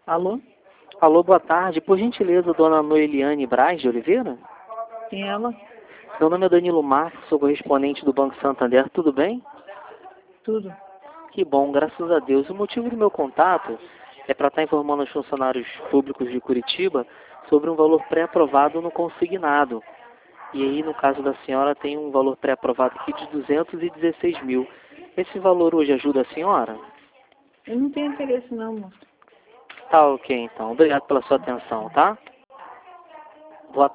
Alô? Alô, boa tarde. Por gentileza, dona Noeliane Braz de Oliveira? Quem é ela? Meu nome é Danilo Marques, sou correspondente do Banco Santander. Tudo bem? Tudo. Que bom, graças a Deus. O motivo do meu contato é para estar informando os funcionários públicos de Curitiba sobre um valor pré-aprovado no consignado. E aí, no caso da senhora, tem um valor pré-aprovado aqui de 216 mil. Esse valor hoje ajuda a senhora? Eu não tenho interesse não, moço. Tá ok, então. Obrigado pela sua atenção, tá?